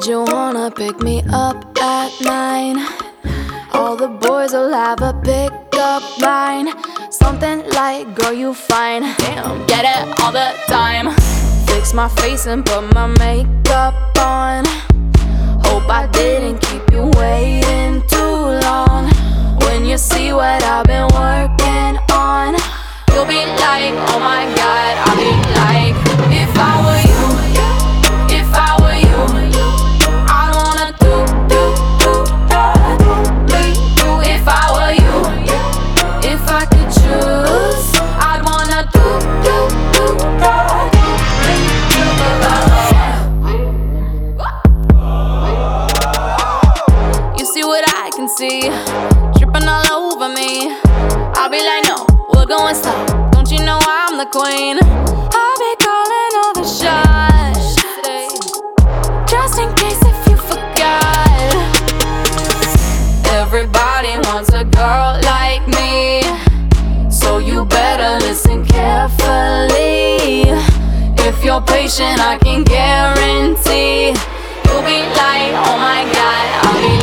Would you wanna pick me up at 9? All the boys will have a pickup line. Something like, girl, you fine. Damn, get it all the time. Fix my face and put my makeup on. Hope I didn't keep you waiting too long. When you see what I've been working on, you'll be like, oh my God. I'll be like, if I were you, if I were you, I'd wanna do me. If I were you, if I could choose, I'd wanna do me. You see what I can see, dripping all over me. I'll be like, no, we're going slow. Don't you know I'm the queen? I'll be calling all the shots today, just in case if you forgot. Everybody wants a girl like me, so you better listen carefully. If you're patient, I can guarantee you'll be like, oh my God. I'll be